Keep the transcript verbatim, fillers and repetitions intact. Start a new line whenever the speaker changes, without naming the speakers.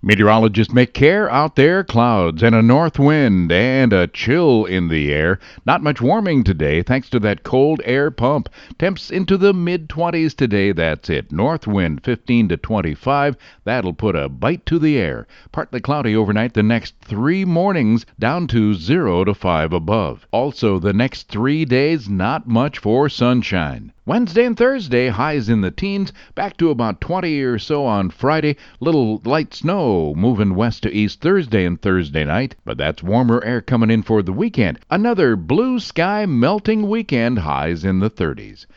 Meteorologists make care out there. Clouds and a north wind and a chill in the air. Not much warming today thanks to that cold air pump. Temps into the mid twenties today. That's it. North wind fifteen to twenty-five. That'll put a bite to the air. Partly cloudy overnight the next three mornings, down to zero to five above. Also, the next three days, not much for sunshine. Wednesday and Thursday, highs in the teens, back to about twenty or so on Friday. Little light snow moving west to east Thursday and Thursday night, but that's warmer air coming in for the weekend. Another blue sky melting weekend, highs in the thirties.